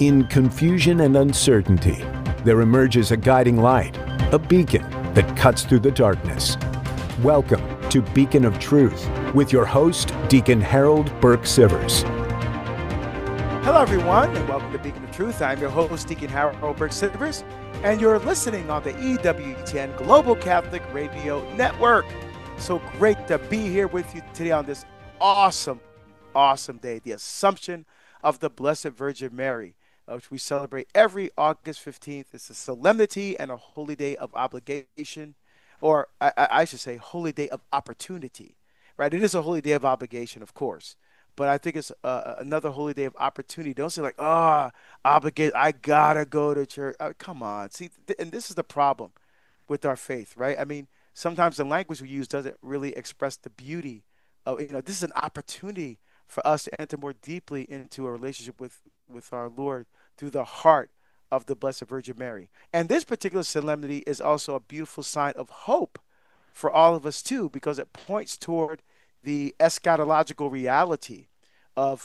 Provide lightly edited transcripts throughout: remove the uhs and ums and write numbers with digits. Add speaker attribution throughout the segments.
Speaker 1: In confusion and uncertainty, there emerges a guiding light, a beacon that cuts through the darkness. Welcome to Beacon of Truth with your host, Deacon Harold Burke Sivers.
Speaker 2: Hello, everyone, and welcome to Beacon of Truth. I'm your host, Deacon Harold Burke Sivers, and you're listening on the EWTN Global Catholic Radio Network. So great to be here with you today on this awesome day, the Assumption of the Blessed Virgin Mary, which we celebrate every August 15th. It's a solemnity and a holy day of obligation, or I should say holy day of opportunity, right? It is a holy day of obligation, of course, but I think it's another holy day of opportunity. Don't say like, obligate, I gotta go to church. Come on. See, and this is the problem with our faith, right? I mean, sometimes the language we use doesn't really express the beauty of, this is an opportunity for us to enter more deeply into a relationship with our Lord through the heart of the Blessed Virgin Mary. And this particular solemnity is also a beautiful sign of hope for all of us too, because it points toward the eschatological reality of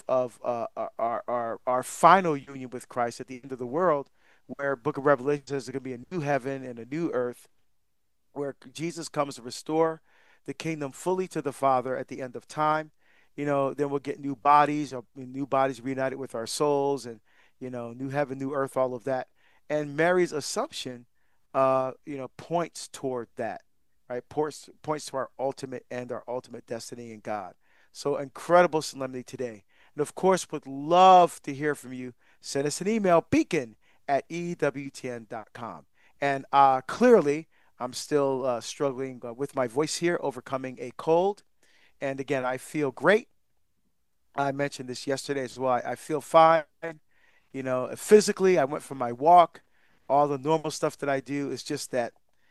Speaker 2: our final union with Christ at the end of the world, where Book of Revelation says there's going to be a new heaven and a new earth, where Jesus comes to restore the kingdom fully to the Father at the end of time. Then we'll get new bodies reunited with our souls, and, new heaven, new earth, all of that. And Mary's Assumption, points toward that, right? Points to our ultimate destiny in God. So incredible solemnity today. And of course, would love to hear from you. Send us an email, beacon@ewtn.com. And clearly, I'm still struggling with my voice here, overcoming a cold. And again, I feel great. I mentioned this yesterday as well. I feel fine. Physically, I went for my walk. All the normal stuff that I do is just that,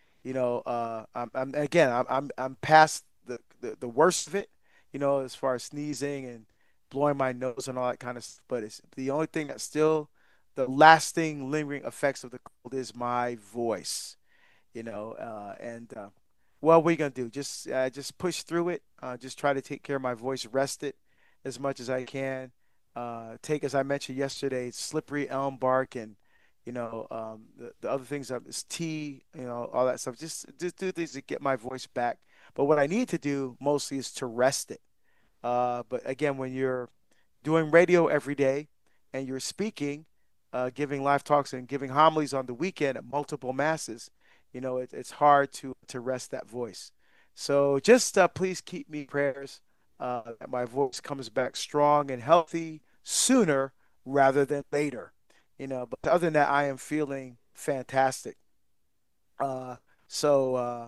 Speaker 2: I'm past the worst of it, as far as sneezing and blowing my nose and all that kind of stuff. But it's the only thing that's still the lasting, lingering effects of the cold is my voice, what are we gonna do? Just push through it. Just try to take care of my voice, rest it as much as I can. Take, as I mentioned yesterday, slippery elm bark, and the other things is tea, all that stuff. Just do things to get my voice back. But what I need to do mostly is to rest it. But again, when you're doing radio every day and you're speaking, giving live talks and giving homilies on the weekend at multiple masses, it's hard to rest that voice. So just please keep me in prayers that my voice comes back strong and healthy sooner rather than later. But other than that, I am feeling fantastic. So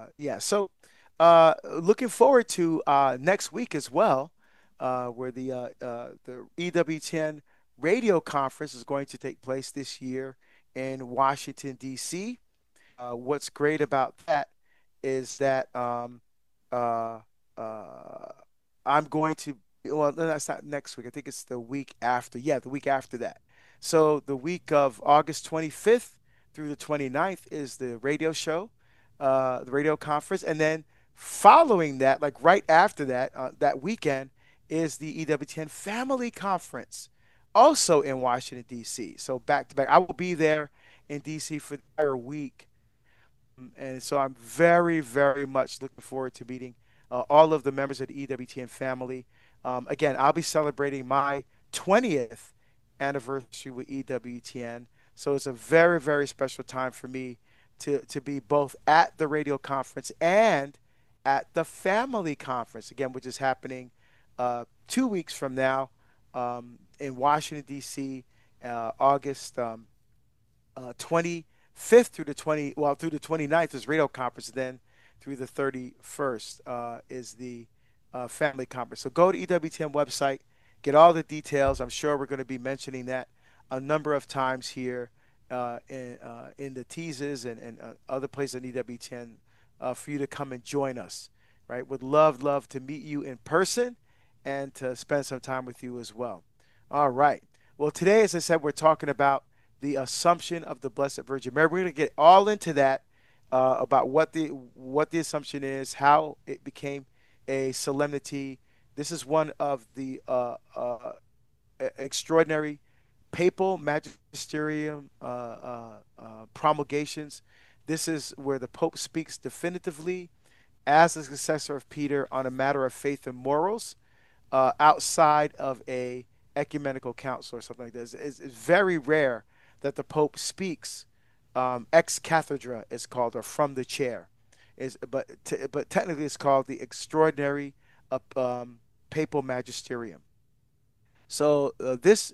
Speaker 2: looking forward to next week as well, where the EWTN radio conference is going to take place this year in Washington, D.C. What's great about that is that I'm going to, well, no, that's not next week. I think it's the week after. Yeah, the week after that. So the week of August 25th through the 29th is the radio show, the radio conference. And then following that, like right after that, that weekend, is the EWTN Family Conference, also in Washington, D.C. So back to back. I will be there in D.C. for the entire week. And so I'm very, very much looking forward to meeting all of the members of the EWTN family. Again, I'll be celebrating my 20th anniversary with EWTN. So it's a very, very special time for me to be both at the radio conference and at the family conference, again, which is happening 2 weeks from now in Washington, D.C., August 25th through the 29th is radio conference. Then through the 31st is the family conference. So go to EWTN website, get all the details. I'm sure we're going to be mentioning that a number of times here in the teases and other places in EWTN for you to come and join us. Right? Would love to meet you in person and to spend some time with you as well. All right. Well, today, as I said, we're talking about the Assumption of the Blessed Virgin Mary. We're going to get all into that, about what the Assumption is, how it became a solemnity. This is one of the extraordinary papal magisterium promulgations. This is where the Pope speaks definitively as the successor of Peter on a matter of faith and morals, outside of a ecumenical council or something like this. It's very rare that the Pope speaks ex cathedra, is called, or from the chair. But technically it's called the extraordinary papal magisterium. So this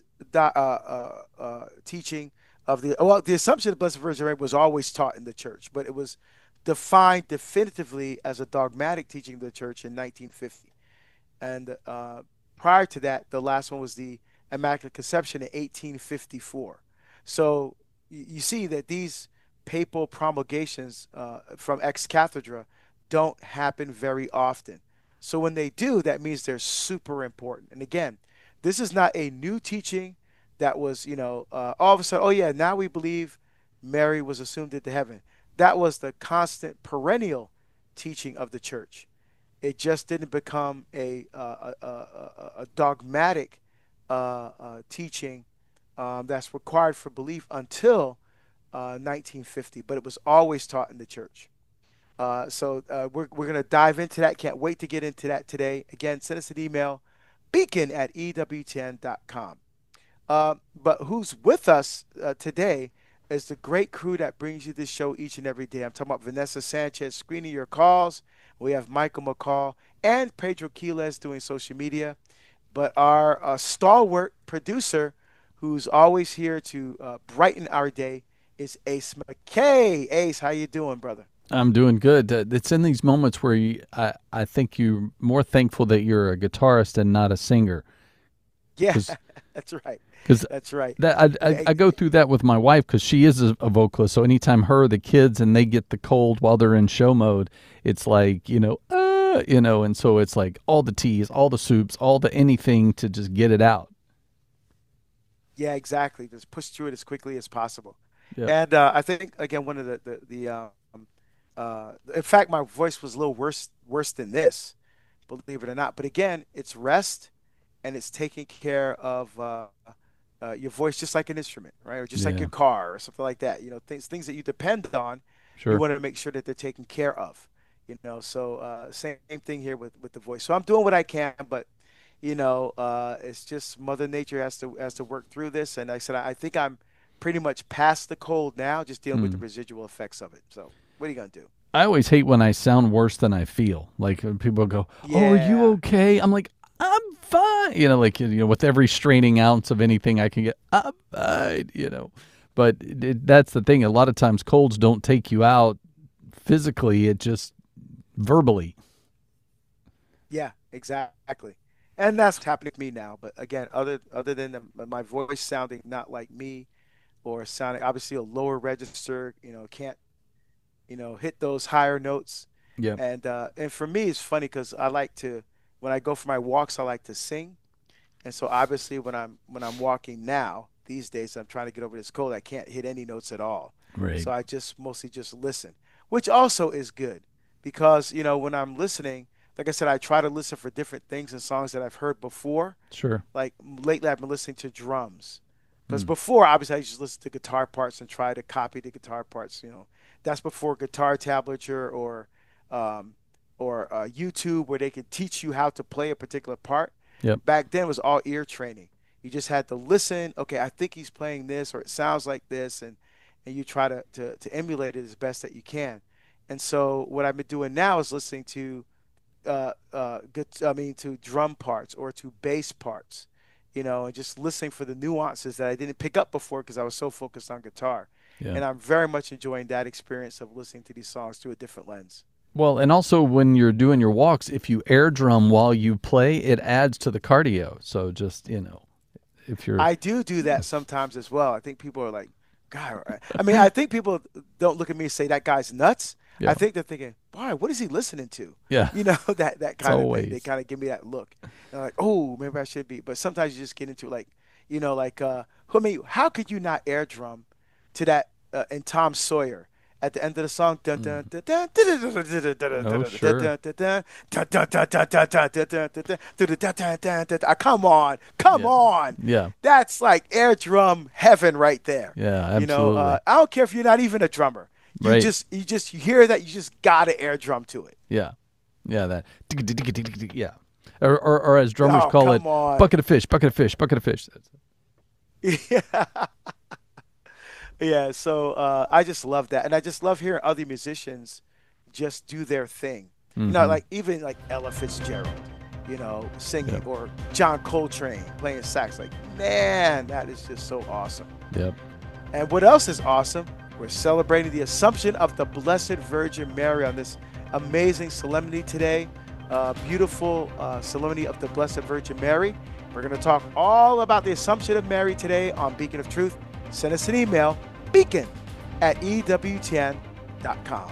Speaker 2: teaching of the assumption of the Blessed Virgin Mary was always taught in the church, but it was defined definitively as a dogmatic teaching of the church in 1950. And prior to that, the last one was the Immaculate Conception in 1854. So you see that these papal promulgations from ex cathedra don't happen very often. So when they do, that means they're super important. And again, this is not a new teaching that was, all of a sudden, oh yeah, now we believe Mary was assumed into heaven. That was the constant, perennial teaching of the church. It just didn't become a dogmatic teaching that's required for belief until 1950, but it was always taught in the church. So we're going to dive into that. Can't wait to get into that today. Again, send us an email, beacon@ewtn.com. But who's with us today is the great crew that brings you this show each and every day. I'm talking about Vanessa Sanchez screening your calls. We have Michael McCall and Pedro Quiles doing social media. But our stalwart producer, who's always here to brighten our day, is Ace McKay. Ace, how you doing, brother?
Speaker 3: I'm doing good. It's in these moments where I think you're more thankful that you're a guitarist and not a singer.
Speaker 2: Yeah, that's right. That's right.
Speaker 3: I go through that with my wife because she is a vocalist. So anytime her, the kids, and they get the cold while they're in show mode, it's like, and so it's like all the teas, all the soups, all the anything to just get it out.
Speaker 2: Yeah, exactly. Just push through it as quickly as possible.
Speaker 3: Yep.
Speaker 2: And I think, again, one of in fact, my voice was a little worse than this, believe it or not. But again, it's rest and it's taking care of your voice, just like an instrument, right? Or just like your car or something like that. Things that you depend on.
Speaker 3: Sure.
Speaker 2: You want to make sure that they're taken care of. So same thing here with the voice. So I'm doing what I can, but it's just Mother Nature has to work through this. And I said I think I'm pretty much past the cold now, just dealing with the residual effects of it. So what are you gonna do?
Speaker 3: I always hate when I sound worse than I feel. Like when people go, "Oh, are you okay?" I'm like, "I'm fine." With every straining ounce of anything I can get, I'm fine. But that's the thing. A lot of times colds don't take you out physically. It just verbally.
Speaker 2: Yeah, exactly. And that's what's happening to me now. But again, other than my voice sounding not like me, or sounding obviously a lower register, can't hit those higher notes.
Speaker 3: Yeah.
Speaker 2: And for me, it's funny because I like to, when I go for my walks, I like to sing. And so obviously when I'm walking now, these days, I'm trying to get over this cold. I can't hit any notes at all.
Speaker 3: Right.
Speaker 2: So I just mostly just listen, which also is good because, when I'm listening, like I said, I try to listen for different things and songs that I've heard before.
Speaker 3: Sure.
Speaker 2: Like lately I've been listening to drums. Because before, obviously, I just listen to guitar parts and try to copy the guitar parts. That's before guitar tablature or YouTube, where they can teach you how to play a particular part.
Speaker 3: Yep.
Speaker 2: Back then, it was all ear training. You just had to listen. Okay, I think he's playing this, or it sounds like this, and you try to emulate it as best that you can. And so, what I've been doing now is listening to to drum parts or to bass parts. And just listening for the nuances that I didn't pick up before because I was so focused on guitar.
Speaker 3: Yeah.
Speaker 2: And I'm very much enjoying that experience of listening to these songs through a different lens.
Speaker 3: Well, and also when you're doing your walks, if you air drum while you play, it adds to the cardio. So just, if you're...
Speaker 2: I do that sometimes as well. I think people are like, God, I think people don't look at me and say that guy's nuts.
Speaker 3: Yeah.
Speaker 2: I think they're thinking, boy, what is he listening to?
Speaker 3: Yeah.
Speaker 2: That kind of thing. They kind of give me that look. They're like, oh, maybe I should be. But sometimes you just get into how could you not air drum to that in Tom Sawyer at the end of the song.
Speaker 3: Oh, sure.
Speaker 2: Come
Speaker 3: Yeah.
Speaker 2: on.
Speaker 3: Yeah.
Speaker 2: That's like air drum heaven right there.
Speaker 3: Yeah, absolutely.
Speaker 2: I don't care if you're not even a drummer.
Speaker 3: Right.
Speaker 2: You hear that, you just gotta air drum to it.
Speaker 3: Yeah. Yeah, that. Yeah. Or as drummers
Speaker 2: Oh,
Speaker 3: call it,
Speaker 2: come on.
Speaker 3: bucket of fish, bucket of fish, bucket of fish.
Speaker 2: Yeah. Yeah, so I just love that, and I just love hearing other musicians just do their thing.
Speaker 3: Mm-hmm.
Speaker 2: Like even like Ella Fitzgerald, singing,
Speaker 3: Yep.
Speaker 2: or John Coltrane playing sax. Like, man, that is just so awesome.
Speaker 3: Yep.
Speaker 2: And what else is awesome? We're celebrating the Assumption of the Blessed Virgin Mary on this amazing solemnity today. Beautiful solemnity of the Blessed Virgin Mary. We're going to talk all about the Assumption of Mary today on Beacon of Truth. Send us an email, beacon@ewtn.com.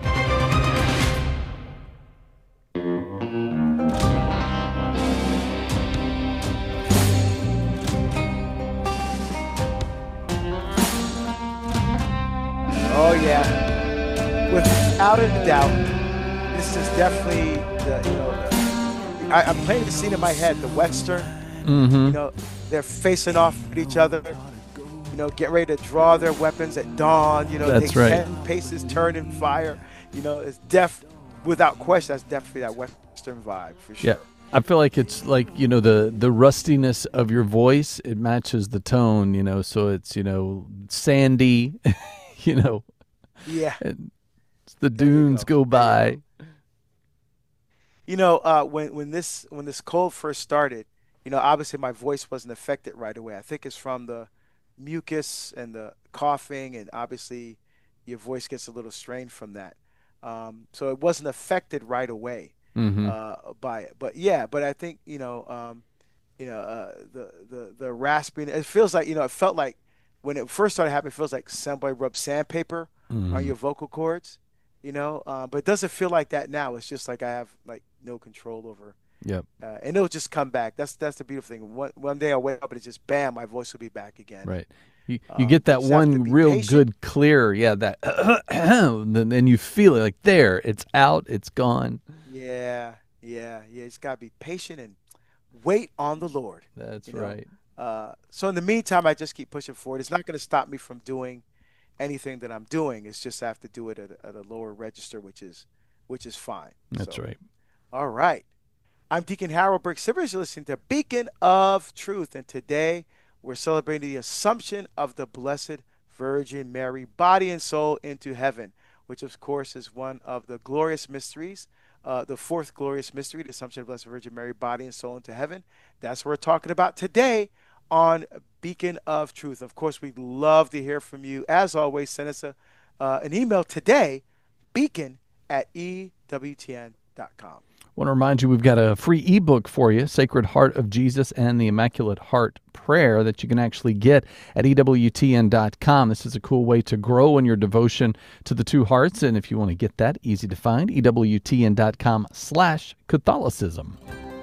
Speaker 2: Oh yeah, without a doubt, this is definitely I'm playing the scene in my head, the Western.
Speaker 3: Mm-hmm.
Speaker 2: They're facing off with each other. Get ready to draw their weapons at dawn.
Speaker 3: That's
Speaker 2: take
Speaker 3: right.
Speaker 2: 10 paces, turn and fire. It's without question, that's definitely that Western vibe for sure.
Speaker 3: Yeah. I feel like it's like, the rustiness of your voice, it matches the tone, so it's, sandy,
Speaker 2: Yeah.
Speaker 3: and the dunes go by.
Speaker 2: When this cold first started, obviously my voice wasn't affected right away. I think it's from the mucus and the coughing, and obviously your voice gets a little strained from that. So it wasn't affected right away
Speaker 3: Mm-hmm.
Speaker 2: by it. But I think the rasping. It feels like it felt like when it first started happening. It feels like somebody rubbed sandpaper on your vocal cords. But it doesn't feel like that now. It's just like I have like no control over.
Speaker 3: Yep.
Speaker 2: And it'll just come back. That's the beautiful thing. One day I'll wake up and it's just bam, my voice will be back again.
Speaker 3: Right. You get that
Speaker 2: just have to
Speaker 3: one
Speaker 2: be
Speaker 3: real
Speaker 2: patient.
Speaker 3: good clear, that, then you feel it like there, it's out, it's gone.
Speaker 2: Yeah. It's got to be patient and wait on the Lord.
Speaker 3: That's
Speaker 2: you know.
Speaker 3: right.
Speaker 2: So in the meantime, I just keep pushing forward. It's not going to stop me from doing anything that I'm doing. It's just I have to do it at a lower register, which is fine.
Speaker 3: That's
Speaker 2: So,
Speaker 3: right.
Speaker 2: All right. I'm Deacon Harold Burke-Sivers. You're listening to Beacon of Truth, and today we're celebrating the Assumption of the Blessed Virgin Mary, body and soul, into heaven, which of course is one of the glorious mysteries, the fourth glorious mystery, the Assumption of the Blessed Virgin Mary, body and soul, into heaven. That's what we're talking about today on Beacon of Truth. Of course, we'd love to hear from you. As always, send us an email today, beacon@ewtn.com.
Speaker 3: Want to remind you, we've got a free ebook for you, Sacred Heart of Jesus and the Immaculate Heart Prayer, that you can actually get at EWTN.com. This is a cool way to grow in your devotion to the two hearts. And if you want to get that, easy to find, EWTN.com/Catholicism.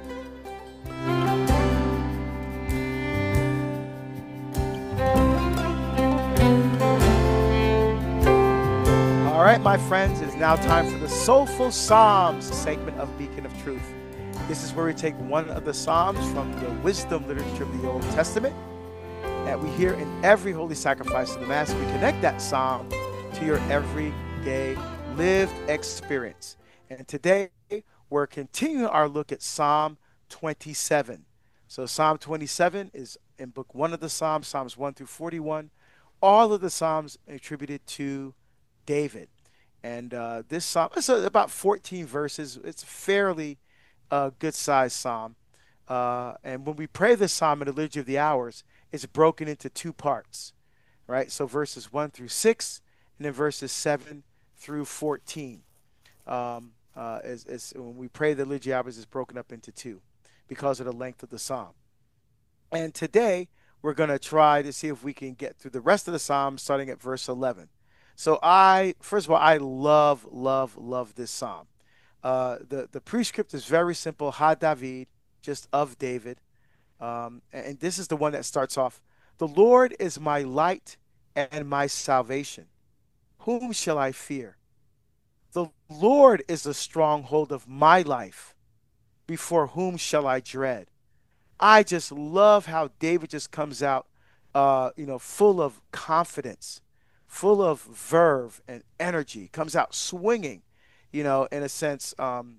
Speaker 2: All right, my friends, it is now time for the Soulful Psalms segment of Beacon of Truth. This is where we take one of the Psalms from the wisdom literature of the Old Testament that we hear in every holy sacrifice of the Mass. We connect that Psalm to your everyday lived experience. And today, we're continuing our look at Psalm 27. So Psalm 27 is in Book 1 of the Psalms, Psalms 1 through 41. All of the Psalms attributed to David. And this psalm, it's about 14 verses. It's a fairly good-sized psalm. And when we pray this psalm in the Liturgy of the Hours, it's broken into two parts, right? So verses 1 through 6, and then verses 7 through 14. When we pray the Liturgy of the Hours, it's broken up into two because of the length of the psalm. And today, we're going to try to see if we can get through the rest of the psalm, starting at verse 11. So first of all, I love this psalm. The prescript is very simple, Ha David, just of David. And this is the one that starts off, the Lord is my light and my salvation. whom shall I fear? The Lord is the stronghold of my life. Before whom shall I dread? I just love how David just comes out, full of confidence, full of verve and energy, comes out swinging, in a sense,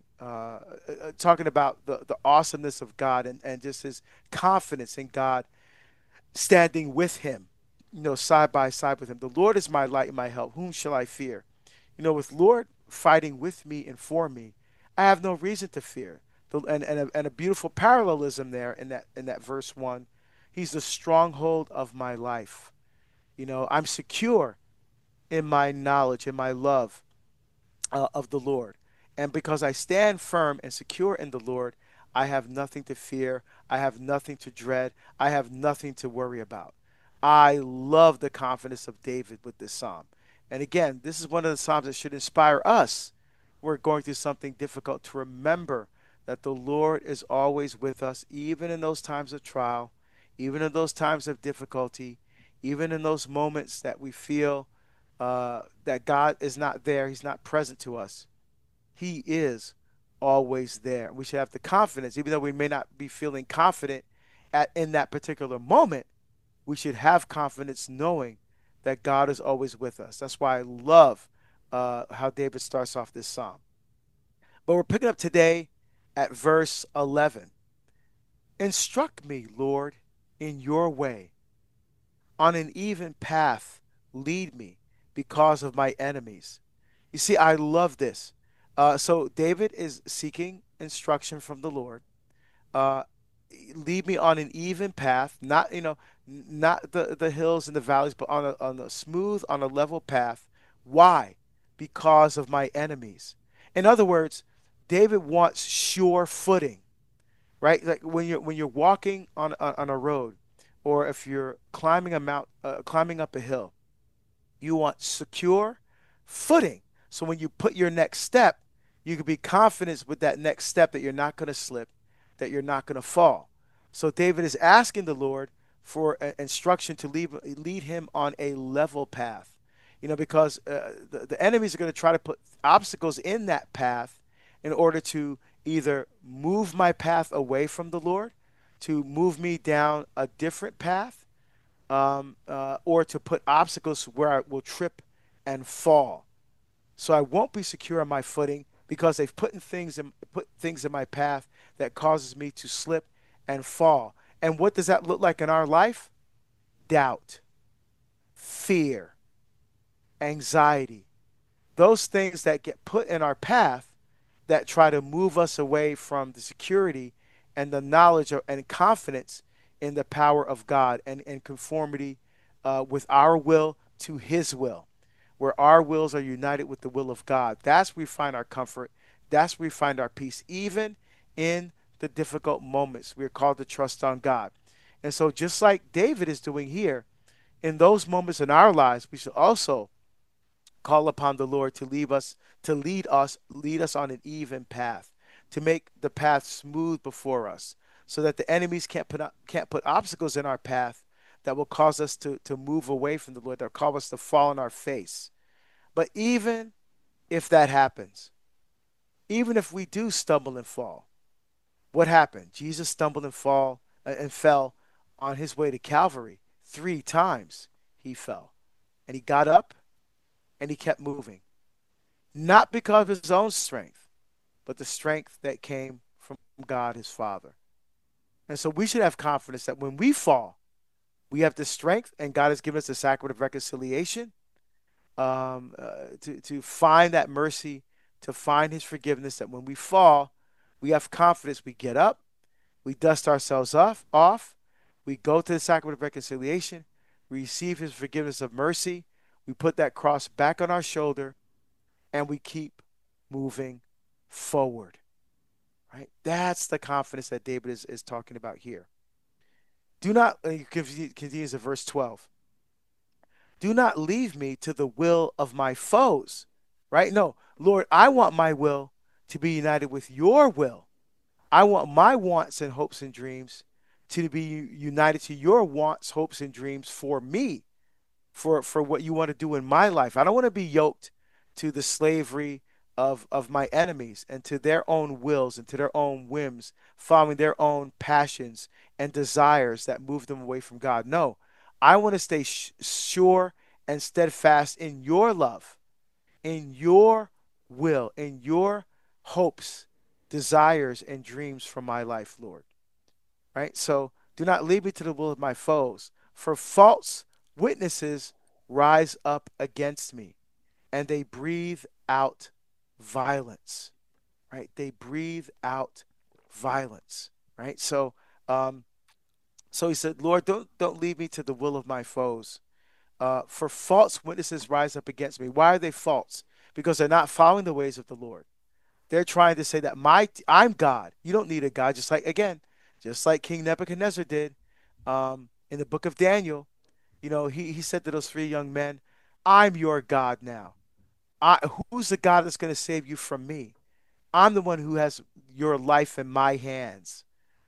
Speaker 2: talking about the awesomeness of God and just his confidence in God standing with him, side by side with him. The Lord is my light and my help. Whom shall I fear? With Lord fighting with me and for me, I have no reason to fear. And a beautiful parallelism there in that verse 1. He's the stronghold of my life. I'm secure in my knowledge, in my love of the Lord. And because I stand firm and secure in the Lord, I have nothing to fear. I have nothing to dread. I have nothing to worry about. I love the confidence of David with this psalm. And again, this is one of the psalms that should inspire us. We're going through something difficult to remember that the Lord is always with us, even in those times of trial, even in those times of difficulty, even in those moments that we feel that God is not there, he's not present to us. He is always there. We should have the confidence, even though we may not be feeling confident in that particular moment, we should have confidence knowing that God is always with us. That's why I love how David starts off this psalm. But we're picking up today at verse 11. Instruct me, Lord, in your way. On an even path, lead me because of my enemies. You see, I love this. So David is seeking instruction from the Lord. Lead me on an even path, not the hills and the valleys, but on a smooth, on a level path. Why? Because of my enemies. In other words, David wants sure footing, right? Like when you're walking on a road, or if you're climbing climbing up a hill, you want secure footing. So when you put your next step, you can be confident with that next step that you're not going to slip, that you're not going to fall. So David is asking the Lord for instruction to lead him on a level path, because the enemies are going to try to put obstacles in that path in order to either move my path away from the Lord, to move me down a different path, or to put obstacles where I will trip and fall. So I won't be secure on my footing because they've put things in my path that causes me to slip and fall. And what does that look like in our life? Doubt, fear, anxiety. Those things that get put in our path that try to move us away from the security and the knowledge and confidence in the power of God and conformity with our will to his will, where our wills are united with the will of God. That's where we find our comfort. That's where we find our peace, even in the difficult moments. We're called to trust on God. And so just like David is doing here, in those moments in our lives, we should also call upon the Lord to lead us on an even path, to make the path smooth before us, so that the enemies can't put obstacles in our path that will cause us to move away from the Lord, that will cause us to fall on our face. But even if that happens, even if we do stumble and fall, what happened? Jesus stumbled and fell on his way to Calvary. 3 times he fell. And he got up and he kept moving. Not because of his own strength, but the strength that came from God his Father. And so we should have confidence that when we fall, we have the strength, and God has given us the sacrament of reconciliation to find that mercy, to find his forgiveness, that when we fall, we have confidence. We get up, we dust ourselves off, we go to the sacrament of reconciliation, we receive his forgiveness of mercy, we put that cross back on our shoulder, and we keep moving forward. Right? That's the confidence that David is talking about here. Do not, he continues in verse 12. Do not leave me to the will of my foes. Right? No, Lord, I want my will to be united with your will. I want my wants and hopes and dreams to be united to your wants, hopes, and dreams for me, for what you want to do in my life. I don't want to be yoked to the slavery of my enemies and to their own wills and to their own whims, following their own passions and desires that move them away from God. No, I want to stay sure and steadfast in your love, in your will, in your hopes, desires, and dreams for my life, Lord. Right? So do not lead me to the will of my foes, for false witnesses rise up against me, and they breathe out violence. Right? They breathe out violence. Right? So he said, Lord, don't lead me to the will of my foes. For false witnesses rise up against me. Why are they false? Because they're not following the ways of the Lord. They're trying to say that I'm God. You don't need a God. Just like King Nebuchadnezzar did in the book of Daniel. He said to those 3 young men, I'm your God now. Who's the God that's going to save you from me? I'm the one who has your life in my hands.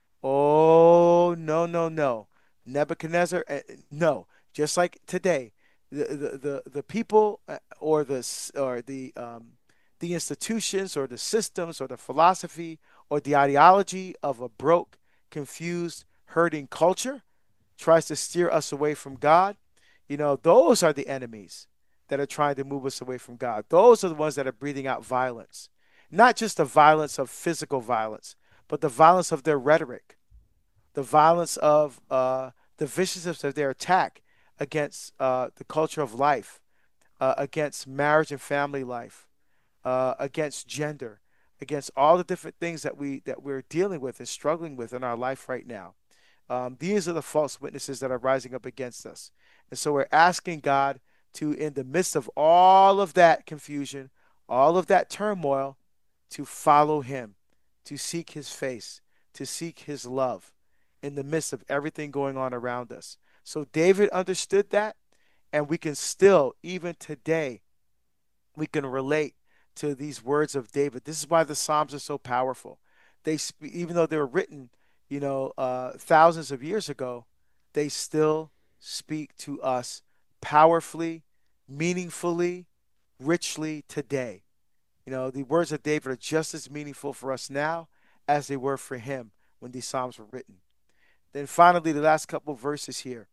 Speaker 2: Oh, no. Nebuchadnezzar, no. Just like today, the people or the institutions or the systems or the philosophy or the ideology of a broke, confused, hurting culture tries to steer us away from God. Those are the enemies that are trying to move us away from God. Those are the ones that are breathing out violence. Not just the violence of physical violence, but the violence of their rhetoric, the violence of the viciousness of their attack against the culture of life, against marriage and family life, against gender, against all the different things that we're dealing with and struggling with in our life right now. These are the false witnesses that are rising up against us. And so we're asking God to, in the midst of all of that confusion, all of that turmoil, to follow him, to seek his face, to seek his love in the midst of everything going on around us. So David understood that, and we can still, even today, we can relate to these words of David. This is why the Psalms are so powerful. Even though they were written, thousands of years ago, they still speak to us powerfully, meaningfully, richly today. The words of David are just as meaningful for us now as they were for him when these Psalms were written. Then finally, the last couple of verses here.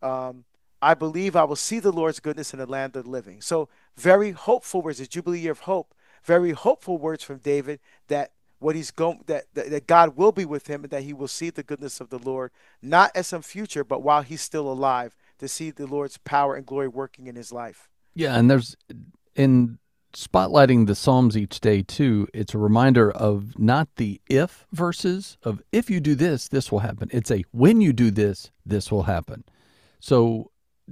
Speaker 2: I believe I will see the Lord's goodness in the land of the living. So very hopeful words, a Jubilee year of hope. Very hopeful words from David that that God will be with him and that he will see the goodness of the Lord, not as some future, but while he's still alive, to see the Lord's power and glory working in his life.
Speaker 3: Yeah, and there's in spotlighting the Psalms each day too, it's a reminder of not the if verses of if you do this, this will happen. It's a when you do this, this will happen. So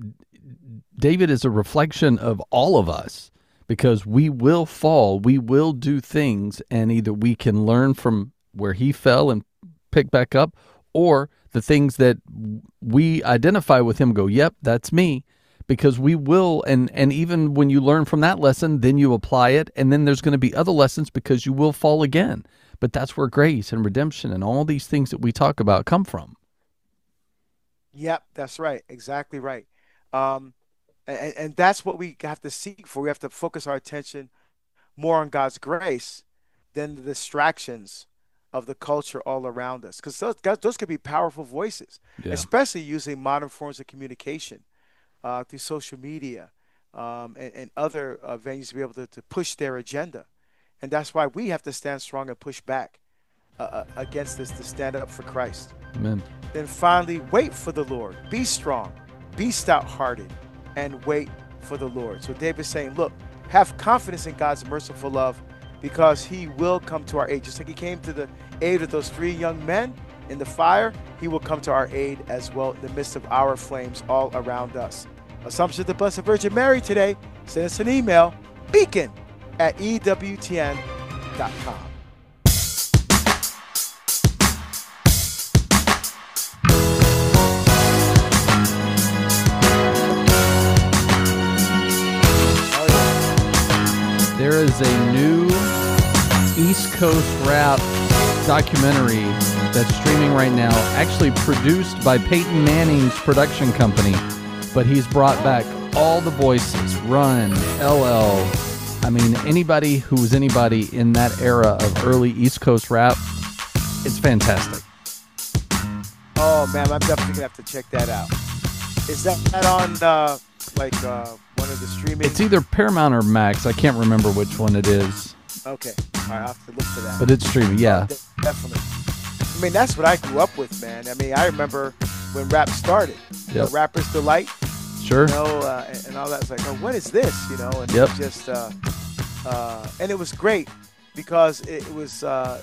Speaker 3: David is a reflection of all of us, because we will fall, we will do things, and either we can learn from where he fell and pick back up, or the things that we identify with him go, yep, that's me, because we will, and even when you learn from that lesson, then you apply it, and then there's going to be other lessons because you will fall again. But that's where grace and redemption and all these things that we talk about come from.
Speaker 2: Yep, that's right. Exactly right. And that's what we have to seek for. We have to focus our attention more on God's grace than the distractions of the culture all around us. Because those could be powerful voices, especially using modern forms of communication through social media and other venues to be able to push their agenda. And that's why we have to stand strong and push back against this, to stand up for Christ.
Speaker 3: Amen.
Speaker 2: Then finally, wait for the Lord. Be strong. Be stout-hearted. And wait for the Lord. So David's saying, look, have confidence in God's merciful love, because he will come to our aid. Just like he came to the aid of those 3 young men in the fire, he will come to our aid as well in the midst of our flames all around us. Assumption of the Blessed Virgin Mary today. Send us an email, beacon@ewtn.com.
Speaker 3: There is a new East Coast rap documentary that's streaming right now, actually produced by Peyton Manning's production company, but he's brought back all the voices, Run, LL. I mean, anybody who was anybody in that era of early East Coast rap, it's fantastic.
Speaker 2: Oh man, I'm definitely gonna have to check that out. Is that on one of the streaming?
Speaker 3: It's either Paramount or Max. I can't remember which one it is.
Speaker 2: Okay, all right, I'll have to look for that.
Speaker 3: But it's streaming, yeah.
Speaker 2: Definitely. I mean, that's what I grew up with, man. I mean, I remember when rap started. You know, Rapper's Delight.
Speaker 3: Sure.
Speaker 2: You know, and all that. It's like, oh, what is this? You know, and it was just, and it was great because it was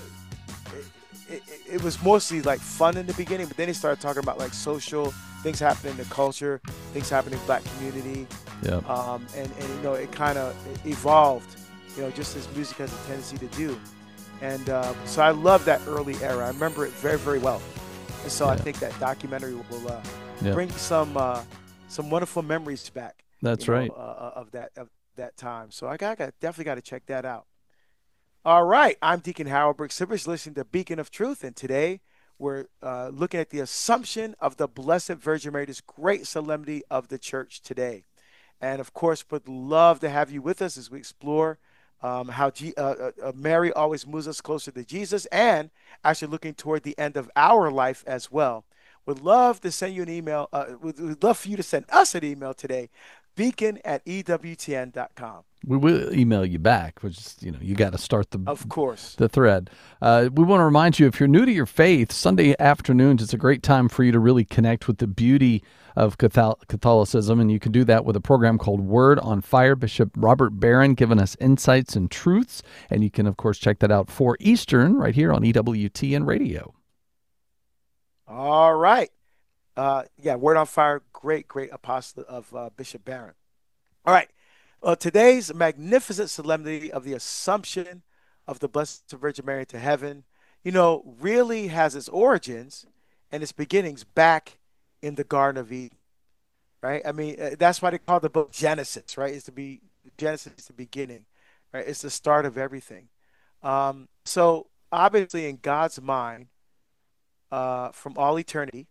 Speaker 2: mostly like fun in the beginning, but then they started talking about like social things happening in the culture, things happening in the black community.
Speaker 3: Yep.
Speaker 2: And you know, it kind of evolved, you know, just as music has a tendency to do. And so I love that early era. I remember it very, very well. And so I think that documentary will bring some wonderful memories back.
Speaker 3: That's right.
Speaker 2: Of that time. So I definitely got to check that out. All right. I'm Deacon Harold Burke-Sivers, listening to Beacon of Truth. And today we're looking at the Assumption of the Blessed Virgin Mary, this great solemnity of the church today. And of course, would love to have you with us as we explore how Mary always moves us closer to Jesus, and actually looking toward the end of our life as well. Would love to send you an email. Would love for you to send us an email today, beacon@ewtn.com.
Speaker 3: We will email you back, which is, you know, you got to start the thread. We want to remind you, if you're new to your faith, Sunday afternoons is a great time for you to really connect with the beauty of Catholicism, and you can do that with a program called Word on Fire. Bishop Robert Barron giving us insights and truths, and you can, of course, check that out 4 Eastern right here on EWTN Radio.
Speaker 2: All right. Word on Fire, great apostle of Bishop Barron. All right. Today's magnificent solemnity of the Assumption of the Blessed Virgin Mary to heaven, you know, really has its origins and its beginnings back in the Garden of Eden, right? I mean, that's why they call the book Genesis, right? Genesis is the beginning, right? It's the start of everything. So obviously in God's mind, from all eternity,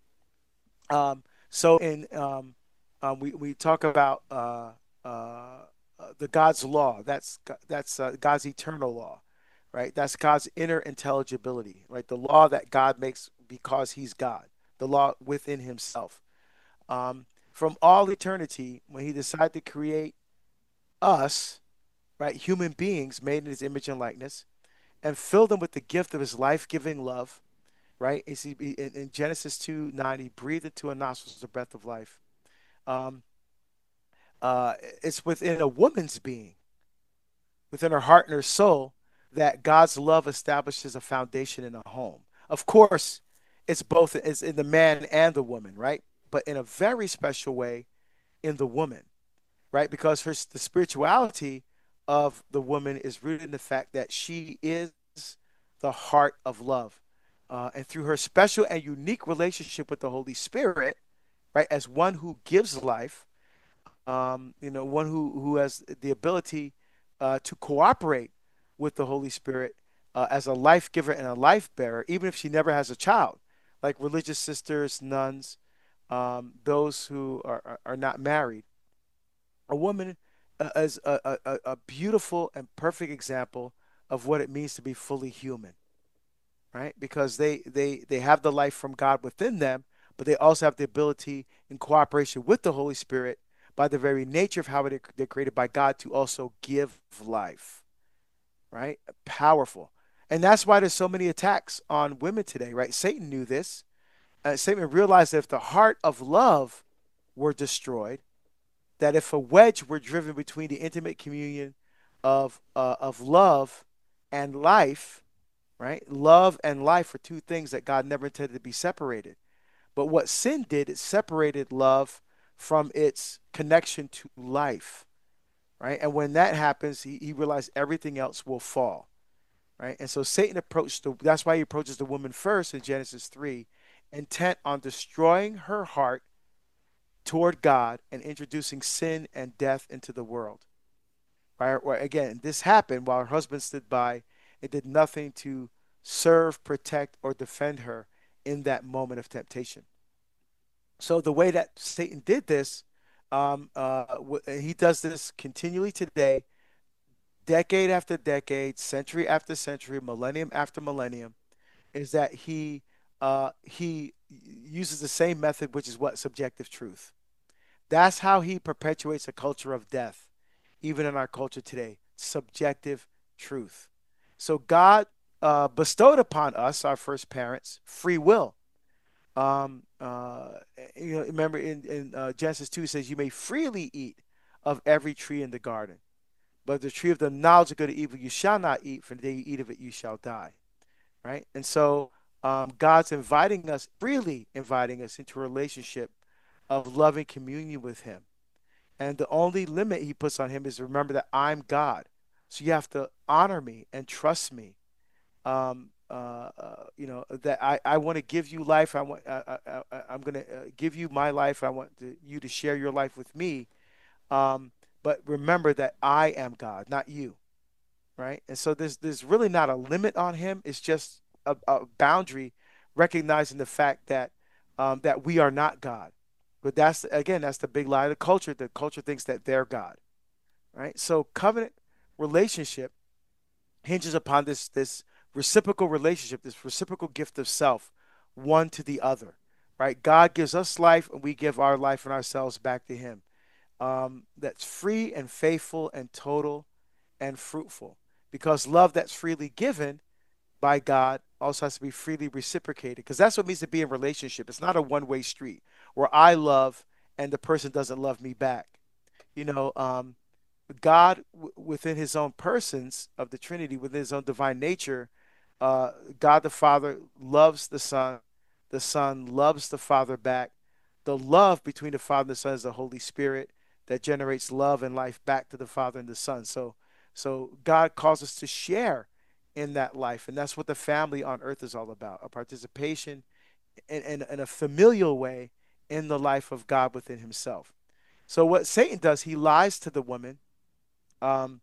Speaker 2: we talk about the God's law. That's God's eternal law, right? That's God's inner intelligibility, right? The law that God makes because He's God, the law within Himself. From all eternity, when He decided to create us, right, human beings made in His image and likeness, and fill them with the gift of His life-giving love, right? In Genesis 2:9, He breathed into our nostrils the breath of life. It's within a woman's being, within her heart and her soul, that God's love establishes a foundation in a home. Of course, it's in the man and the woman, right? But in a very special way in the woman, right? Because the spirituality of the woman is rooted in the fact that she is the heart of love. And through her special and unique relationship with the Holy Spirit, right, as one who gives life, one who has the ability to cooperate with the Holy Spirit as a life giver and a life bearer, even if she never has a child, like religious sisters, nuns, those who are not married. A woman is a beautiful and perfect example of what it means to be fully human, right? Because they have the life from God within them, but they also have the ability in cooperation with the Holy Spirit by the very nature of how they're created by God to also give life, right? Powerful. And that's why there's so many attacks on women today, right? Satan knew this. Satan realized that if the heart of love were destroyed, that if a wedge were driven between the intimate communion of love and life, right? Love and life are two things that God never intended to be separated. But what sin did, it separated love from its connection to life, right? And when that happens, he realized everything else will fall, right? And so Satan that's why he approaches the woman first in Genesis 3, intent on destroying her heart toward God and introducing sin and death into the world, right? Again, this happened while her husband stood by and did nothing to serve, protect, or defend her in that moment of temptation. So the way that Satan did this He does this continually today, decade after decade, century after century, millennium after millennium, is that he uses the same method, which is what? Subjective truth. That's how he perpetuates a culture of death, even in our culture today. Subjective truth. So God bestowed upon us, our first parents, free will. Um, uh, remember in Genesis 2 it says, "You may freely eat of every tree in the garden, but the tree of the knowledge of good and evil you shall not eat, for the day you eat of it you shall die." Right? And so God's inviting us, freely inviting us into a relationship of loving communion with Him. And the only limit He puts on Him is remember that I'm God. So you have to honor me and trust me. That I want to give you life. I'm going to give you my life. I want you to share your life with me. But remember that I am God, not you, right? And so there's really not a limit on him. It's just a boundary, recognizing the fact that we are not God. But that's again, that's the big lie of the culture. The culture thinks that they're God, right? So covenant relationship hinges upon this reciprocal relationship, this reciprocal gift of self, one to the other, right? God gives us life, and we give our life and ourselves back to Him. That's free and faithful and total and fruitful. Because love that's freely given by God also has to be freely reciprocated. Because that's what it means to be in relationship. It's not a one-way street where I love and the person doesn't love me back. You know, God, within His own persons of the Trinity, within His own divine nature, God the Father loves the Son. The Son loves the Father back. The love between the Father and the Son is the Holy Spirit that generates love and life back to the Father and the Son. So God calls us to share in that life, and that's what the family on earth is all about: a participation in a familial way in the life of God within Himself. So what Satan does, he lies to the woman. Um,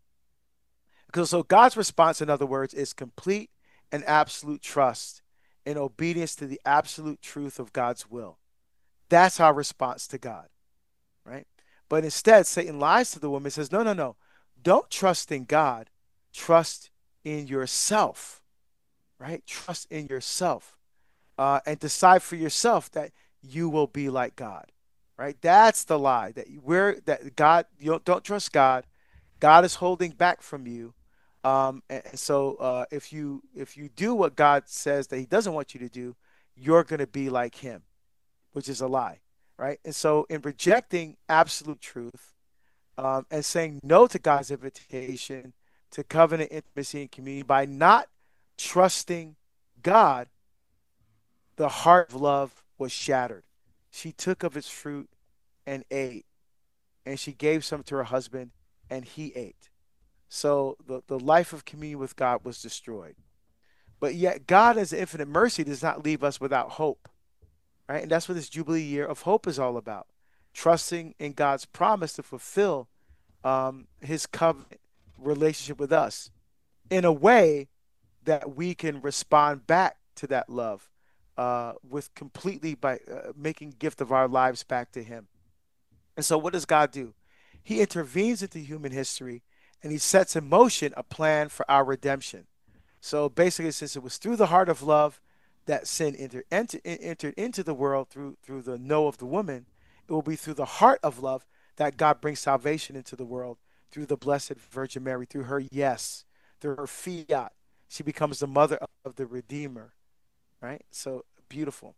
Speaker 2: so God's response, in other words, is complete and absolute trust in obedience to the absolute truth of God's will. That's our response to God, right? But instead, Satan lies to the woman and says, no, no, no. Don't trust in God. Trust in yourself, right? Trust in yourself and decide for yourself that you will be like God, right? That's the lie that God, you don't trust God. God is holding back from you. And so if you do what God says that He doesn't want you to do, you're going to be like Him, which is a lie, right? And so in rejecting absolute truth and saying no to God's invitation to covenant intimacy and community by not trusting God, the heart of love was shattered. She took of its fruit and ate, and she gave some to her husband, and he ate. So the life of communion with God was destroyed. But yet, God, as infinite mercy, does not leave us without hope, right? And that's what this Jubilee year of hope is all about: trusting in God's promise to fulfill His covenant relationship with us in a way that we can respond back to that love with completely by making gift of our lives back to Him. And so, what does God do? He intervenes into human history and He sets in motion a plan for our redemption. So basically, since it was through the heart of love that sin entered into the world through the no of the woman, it will be through the heart of love that God brings salvation into the world through the Blessed Virgin Mary, through her yes, through her fiat. She becomes the mother of the Redeemer, right? So beautiful.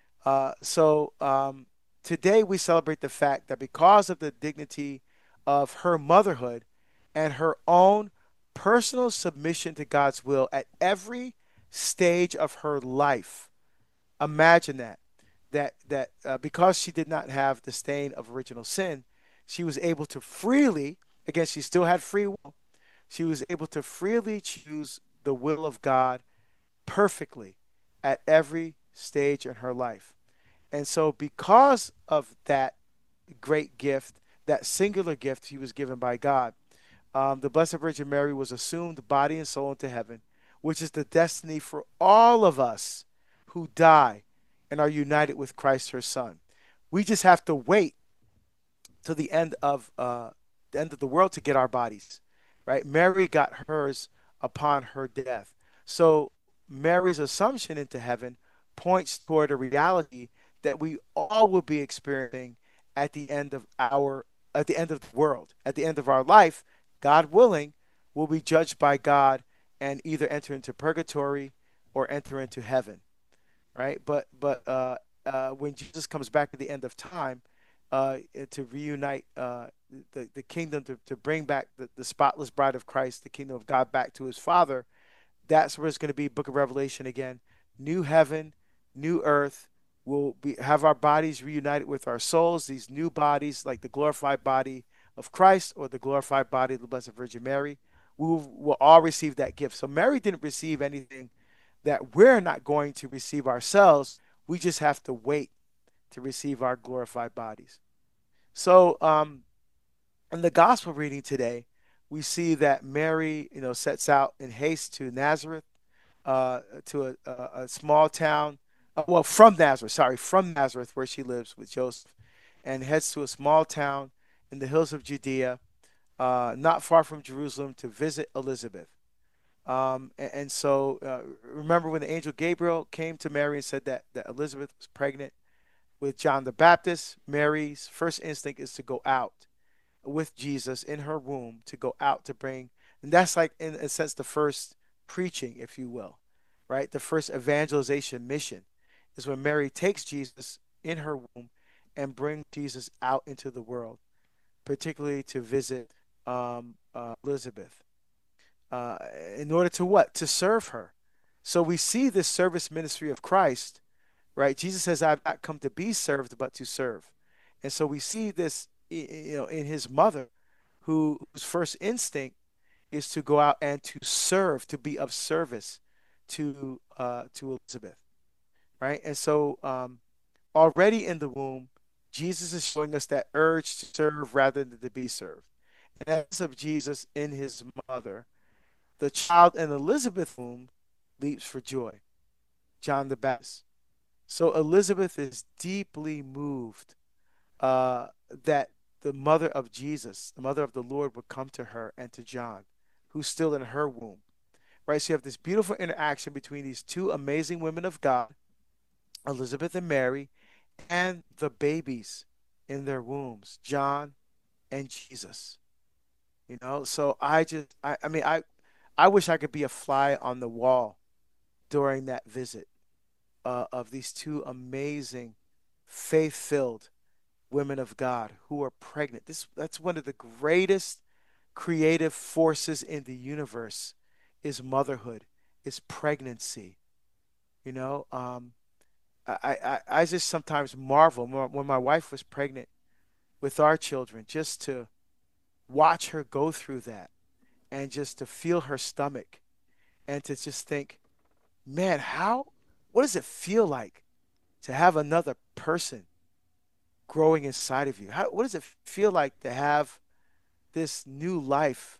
Speaker 2: So today we celebrate the fact that because of the dignity of her motherhood and her own personal submission to God's will at every stage of her life. Imagine that because she did not have the stain of original sin, she was able to freely, again, she still had free will. She was able to freely choose the will of God perfectly at every stage in her life. And so because of that great gift, that singular gift she was given by God, the Blessed Virgin Mary was assumed body and soul into heaven, which is the destiny for all of us who die and are united with Christ her Son. We just have to wait to the end of the world to get our bodies, right? Mary got hers upon her death. So Mary's assumption into heaven points toward a reality that we all will be experiencing at the end of at the end of the world, at the end of our life, God willing, will be judged by God and either enter into purgatory or enter into heaven, right? But when Jesus comes back at the end of time, to reunite the kingdom, to bring back the spotless bride of Christ, the kingdom of God, back to his Father, that's where it's going to be. Book of Revelation again. New heaven, new earth. We'll have our bodies reunited with our souls. These new bodies, like the glorified body of Christ or the glorified body of the Blessed Virgin Mary, we'll all receive that gift. So Mary didn't receive anything that we're not going to receive ourselves. We just have to wait to receive our glorified bodies. So, in the gospel reading today, we see that Mary, sets out in haste to Nazareth, to a small town. Well, from Nazareth, where she lives with Joseph, and heads to a small town in the hills of Judea, not far from Jerusalem, to visit Elizabeth. And so, remember when the angel Gabriel came to Mary and said that Elizabeth was pregnant with John the Baptist. Mary's first instinct is to go out with Jesus in her womb, to go out to bring, and that's like, in a sense, the first preaching, if you will, right? The first evangelization mission is when Mary takes Jesus in her womb and brings Jesus out into the world, particularly to visit Elizabeth, in order to what? To serve her. So we see this service ministry of Christ, right? Jesus says, I've not come to be served, but to serve. And so we see this, in his mother, whose first instinct is to go out and to serve, to be of service to Elizabeth, right? And so, already in the womb, Jesus is showing us that urge to serve rather than to be served. And as of Jesus in his mother, the child in Elizabeth's womb leaps for joy. John the Baptist. So Elizabeth is deeply moved that the mother of Jesus, the mother of the Lord, would come to her and to John, who's still in her womb. Right? So you have this beautiful interaction between these two amazing women of God, Elizabeth and Mary, and the babies in their wombs, John and Jesus. So I wish I could be a fly on the wall during that visit, of these two amazing, faith-filled women of God who are pregnant. That's one of the greatest creative forces in the universe, is motherhood, is pregnancy. You know, I just sometimes marvel when my wife was pregnant with our children, just to watch her go through that, and just to feel her stomach, and to just think, man, what does it feel like to have another person growing inside of you? What does it feel like to have this new life,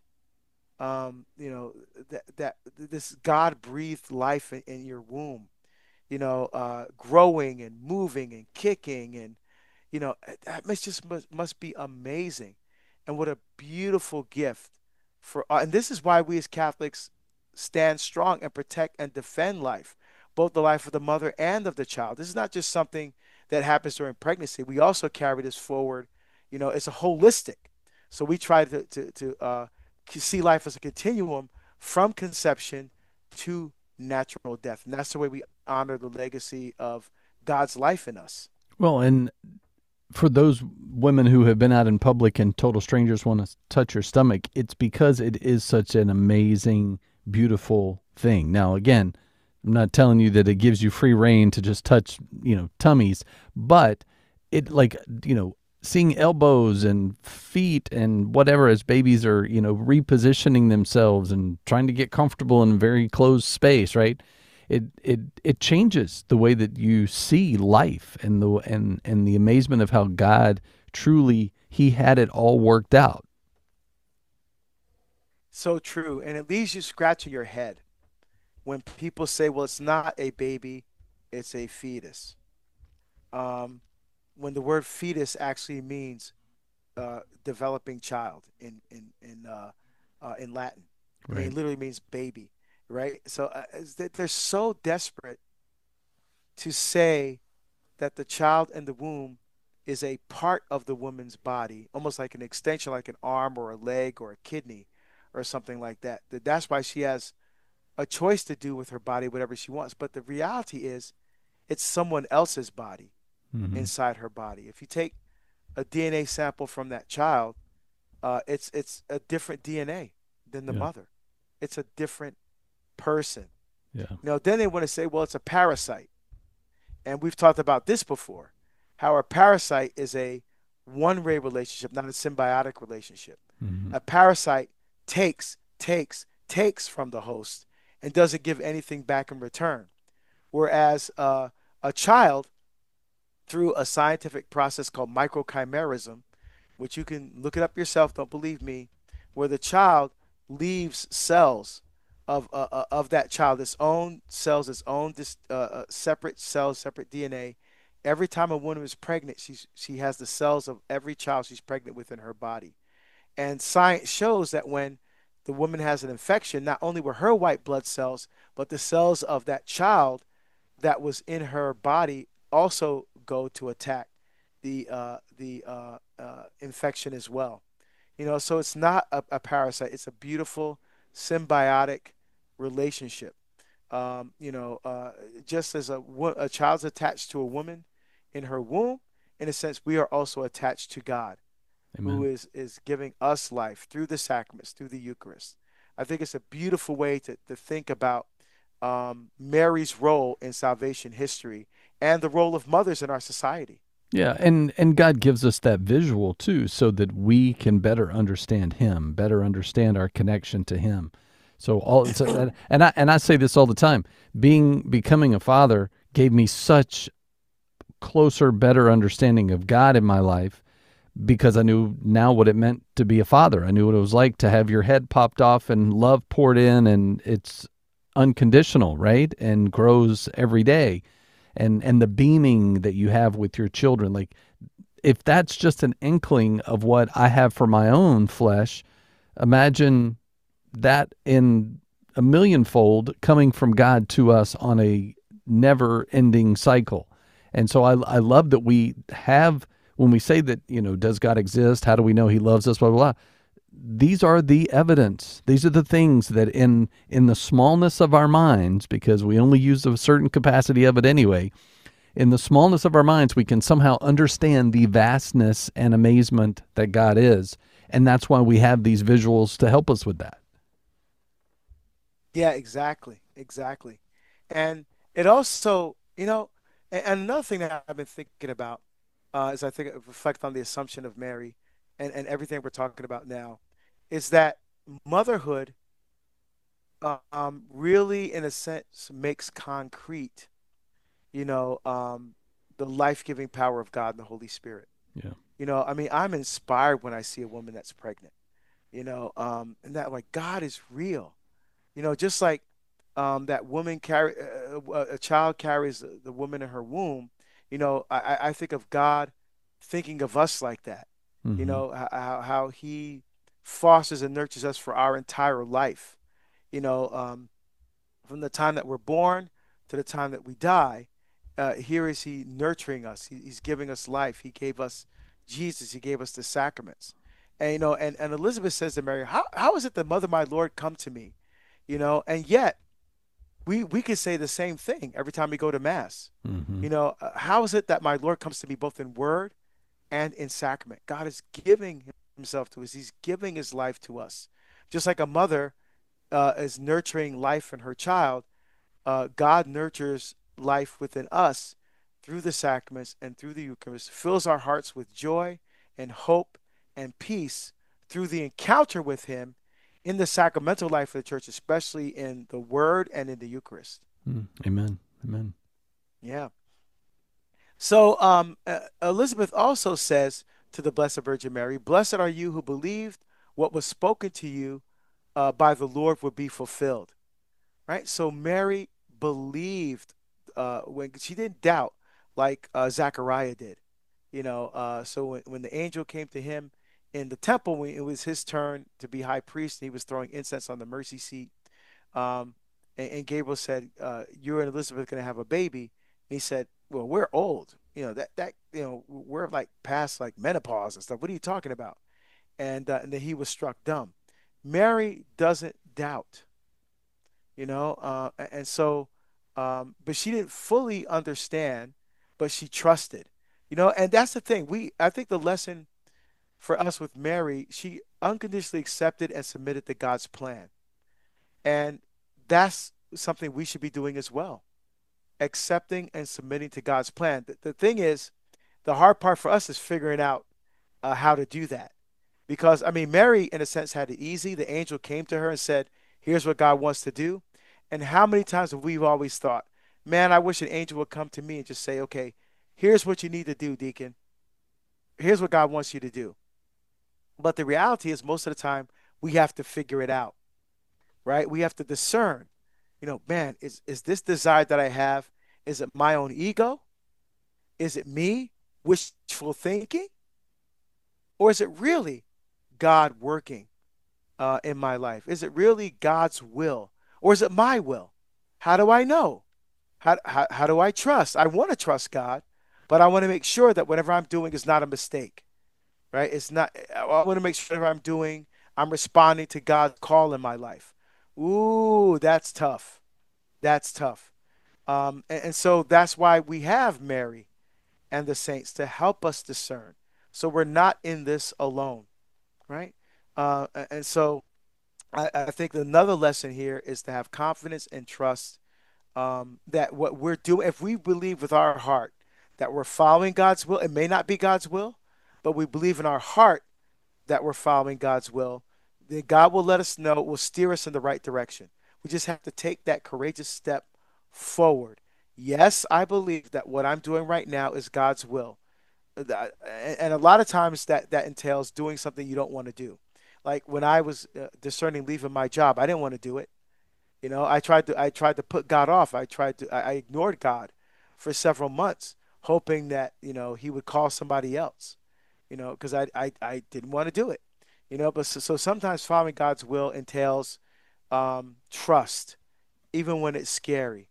Speaker 2: that this God breathed life in your womb, growing and moving and kicking, and that must be amazing, and what a beautiful gift and this is why we as Catholics stand strong and protect and defend life, both the life of the mother and of the child. This is not just something that happens during pregnancy. We also carry this forward. It's a holistic. So we try to see life as a continuum from conception to natural death, and that's the way we honor the legacy of God's life in us.
Speaker 3: Well, and for those women who have been out in public and total strangers want to touch your stomach, it's because it is such an amazing, beautiful thing. Now, again, I'm not telling you that it gives you free reign to just touch, tummies, but it, seeing elbows and feet and whatever as babies are, repositioning themselves and trying to get comfortable in a very closed space, right? It changes the way that you see life, and the amazement of how God truly, he had it all worked out.
Speaker 2: So true. And it leaves you scratching your head when people say, well, it's not a baby, it's a fetus. When the word fetus actually means developing child in Latin. I mean,
Speaker 3: Right.
Speaker 2: it literally means baby, right? So they're so desperate to say that the child in the womb is a part of the woman's body, almost like an extension, like an arm or a leg or a kidney or something like that. That's why she has a choice to do with her body whatever she wants. But the reality is, it's someone else's body
Speaker 3: Mm-hmm.
Speaker 2: inside her body. If you take a DNA sample from that child, it's a different DNA than the
Speaker 3: Yeah.
Speaker 2: mother. It's a different person.
Speaker 3: Yeah.
Speaker 2: Then they want to say, well, it's a parasite. And we've talked about this before, how a parasite is a one-way relationship, not a symbiotic relationship.
Speaker 3: Mm-hmm.
Speaker 2: A parasite takes from the host and doesn't give anything back in return. Whereas a child, through a scientific process called microchimerism, which you can look it up yourself, don't believe me, where the child leaves cells of that child, its own cells, its own separate cells, separate DNA. Every time a woman is pregnant, she has the cells of every child she's pregnant with in her body. And science shows that when the woman has an infection, not only were her white blood cells, but the cells of that child that was in her body also go to attack the infection as well. So it's not a parasite. It's a beautiful symbiotic relationship. Just as a child's attached to a woman in her womb, in a sense, we are also attached to God, who
Speaker 3: Amen.
Speaker 2: is giving us life through the sacraments, through the Eucharist. I think it's a beautiful way to think about Mary's role in salvation history and the role of mothers in our society.
Speaker 3: Yeah, and God gives us that visual too, so that we can better understand Him, better understand our connection to Him. And I say this all the time. Becoming a father gave me such closer, better understanding of God in my life, because I knew now what it meant to be a father. I knew what it was like to have your head popped off and love poured in, and it's unconditional, right? And grows every day. And the beaming that you have with your children, like, if that's just an inkling of what I have for my own flesh, imagine that in a millionfold coming from God to us on a never ending cycle. And so I love that we have, when we say that, does God exist? How do we know He loves us? Blah, blah, blah. These are the evidence. These are the things that in the smallness of our minds, because we only use a certain capacity of it anyway, in the smallness of our minds, we can somehow understand the vastness and amazement that God is. And that's why we have these visuals to help us with that.
Speaker 2: Yeah, exactly, exactly. And it also, and another thing that I've been thinking about as I think reflect on the assumption of Mary and everything we're talking about now, is that motherhood really, in a sense, makes concrete, the life-giving power of God and the Holy Spirit.
Speaker 3: Yeah.
Speaker 2: I mean, I'm inspired when I see a woman that's pregnant, and that, like, God is real. Just like that woman a child carries the woman in her womb. I think of God thinking of us like that.
Speaker 3: Mm-hmm.
Speaker 2: How He fosters and nurtures us for our entire life. You know, um, from the time that we're born to the time that we die. Here is He nurturing us. He's giving us life. He gave us Jesus. He gave us the sacraments. And and Elizabeth says to Mary, how is it that Mother, my Lord, come to me? And yet we could say the same thing every time we go to mass.
Speaker 3: Mm-hmm.
Speaker 2: How is it that my Lord comes to me both in word and in sacrament? God is giving Himself to us. He's giving His life to us. Just like a mother is nurturing life in her child, God nurtures life within us through the sacraments and through the Eucharist, fills our hearts with joy and hope and peace through the encounter with Him in the sacramental life of the church, especially in the Word and in the Eucharist.
Speaker 3: Amen. Amen.
Speaker 2: Yeah. So Elizabeth also says to the Blessed Virgin Mary, "Blessed are you who believed what was spoken to you by the Lord would be fulfilled." Right? So Mary believed when she didn't doubt like Zachariah did. So when the angel came to him in the temple when it was his turn to be high priest, and he was throwing incense on the mercy seat. Um, and Gabriel said, "You and Elizabeth are going to have a baby." And he said, "Well, we're old. We're like past like menopause and stuff. What are you talking about?" And then he was struck dumb. Mary doesn't doubt, and so, but she didn't fully understand, but she trusted, and that's the thing. I think the lesson for us with Mary, she unconditionally accepted and submitted to God's plan. And that's something we should be doing as well, accepting and submitting to God's plan. The thing is, the hard part for us is figuring out how to do that. Because, I mean, Mary, in a sense, had it easy. The angel came to her and said, "Here's what God wants to do." And how many times have we always thought, man, I wish an angel would come to me and just say, "Okay, here's what you need to do, deacon. Here's what God wants you to do." But the reality is, most of the time, we have to figure it out, right? We have to discern, man, is this desire that I have, is it my own ego? Is it me, wishful thinking? Or is it really God working in my life? Is it really God's will? Or is it my will? How do I know? How do I trust? I want to trust God, but I want to make sure that whatever I'm doing is not a mistake, right? It's not, I want to make sure whatever I'm doing, I'm responding to God's call in my life. Ooh, that's tough. That's tough. And so that's why we have Mary and the saints to help us discern. So we're not in this alone, right? And so I think another lesson here is to have confidence and trust that what we're doing, if we believe with our heart that we're following God's will, it may not be God's will, but we believe in our heart that we're following God's will, then God will let us know, will steer us in the right direction. We just have to take that courageous step forward. Yes, I believe that what I'm doing right now is God's will. And a lot of times that entails doing something you don't want to do. Like when I was discerning leaving my job, I didn't want to do it. I tried to put God off. I ignored God for several months, hoping that, he would call somebody else, because I didn't want to do it, but so sometimes following God's will entails trust, even when it's scary.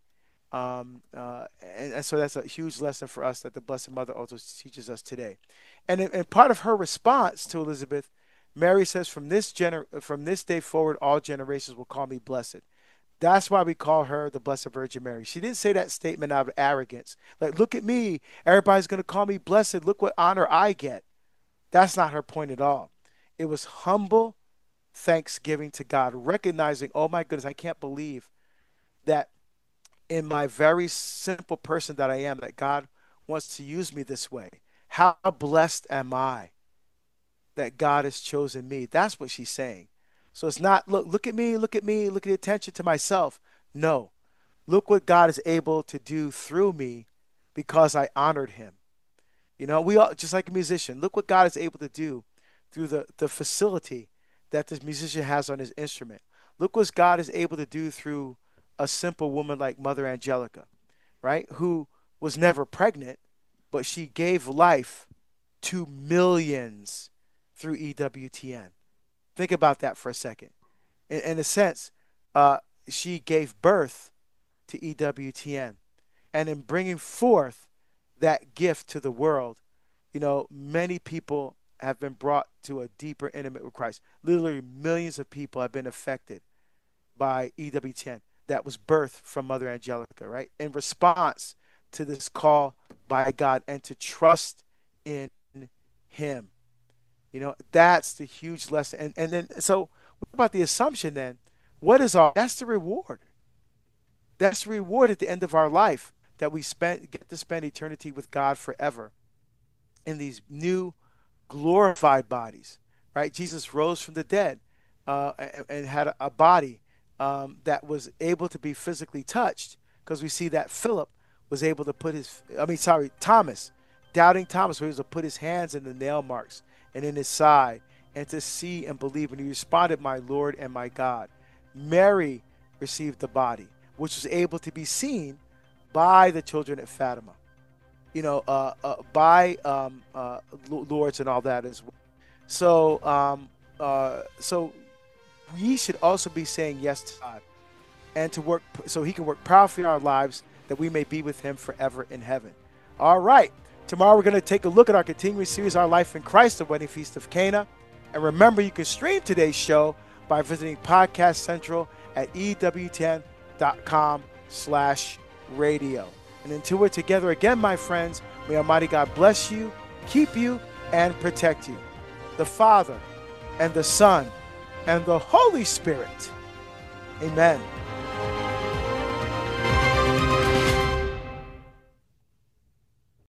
Speaker 2: And so that's a huge lesson for us that the Blessed Mother also teaches us today. And part of her response to Elizabeth, Mary says, from this day forward, all generations will call me blessed. That's why we call her the Blessed Virgin Mary. She didn't say that statement out of arrogance. Like, look at me. Everybody's going to call me blessed. Look what honor I get. That's not her point at all. It was humble thanksgiving to God, recognizing, oh my goodness, I can't believe that in my very simple person that I am, that God wants to use me this way. How blessed am I that God has chosen me? That's what she's saying. So it's not, look at me, look at the attention to myself. No, look what God is able to do through me because I honored him. We all, just like a musician, look what God is able to do through the facility that this musician has on his instrument. Look what God is able to do through a simple woman like Mother Angelica, right? Who was never pregnant, but she gave life to millions through EWTN. Think about that for a second. In a sense, she gave birth to EWTN. And in bringing forth that gift to the world, many people have been brought to a deeper intimate with Christ. Literally millions of people have been affected by EWTN. That was birthed from Mother Angelica, right? In response to this call by God and to trust in him. That's the huge lesson. And then, so what about the assumption then? That's the reward. That's the reward at the end of our life, that we get to spend eternity with God forever in these new glorified bodies, right? Jesus rose from the dead and had a body that was able to be physically touched, because we see that Philip was able to Thomas, doubting Thomas, was able to put his hands in the nail marks and in his side and to see and believe. And he responded, "My Lord and my God." Mary received the body, which was able to be seen by the children at Fatima, by Lourdes and all that as well. So we should also be saying yes to God and to work so he can work powerfully in our lives that we may be with him forever in heaven. All right. Tomorrow we're going to take a look at our continuing series, Our Life in Christ, the Wedding Feast of Cana. And remember, you can stream today's show by visiting Podcast Central at ewtn.com/radio. And until we're together again, my friends, may Almighty God bless you, keep you, and protect you. The Father and the Son and the Holy Spirit. Amen.